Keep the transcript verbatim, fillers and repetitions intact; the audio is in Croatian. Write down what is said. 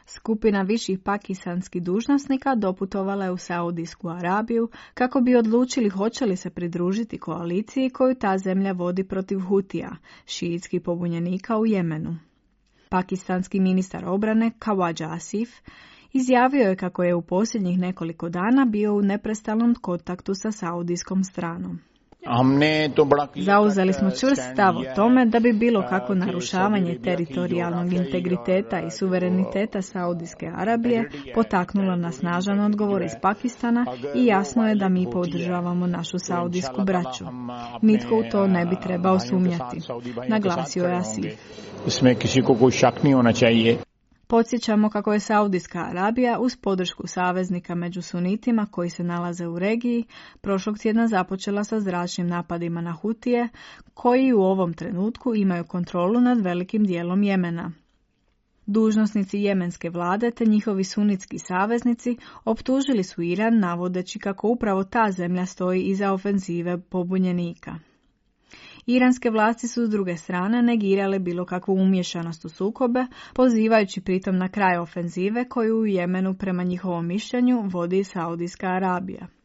Skupina viših pakistanskih dužnosnika doputovala je u Saudijsku Arabiju kako bi odlučili hoće li se pridružiti koaliciji koju ta zemlja vodi protiv Hutija, šiitskih pobunjenika u Jemenu. Pakistanski ministar obrane Khawaja Asif izjavio je kako je u posljednjih nekoliko dana bio u neprestanom kontaktu sa saudijskom stranom. Zauzeli smo čvrst stav o tome da bi bilo kakvo narušavanje teritorijalnog integriteta i suvereniteta Saudijske Arabije potaknulo na snažan odgovor iz Pakistana i jasno je da mi podržavamo našu saudijsku braću. Nitko u to ne bi trebao sumnjati, naglasio je Asif. Podsjećamo kako je Saudijska Arabija uz podršku saveznika među sunitima koji se nalaze u regiji prošlog tjedna započela sa zračnim napadima na Hutije koji u ovom trenutku imaju kontrolu nad velikim dijelom Jemena. Dužnosnici jemenske vlade te njihovi sunitski saveznici optužili su Iran navodeći kako upravo ta zemlja stoji iza ofenzive pobunjenika. Iranske vlasti su s druge strane negirale bilo kakvu umješanost u sukobe, pozivajući pritom na kraj ofenzive koju u Jemenu prema njihovom mišljenju vodi Saudijska Arabija.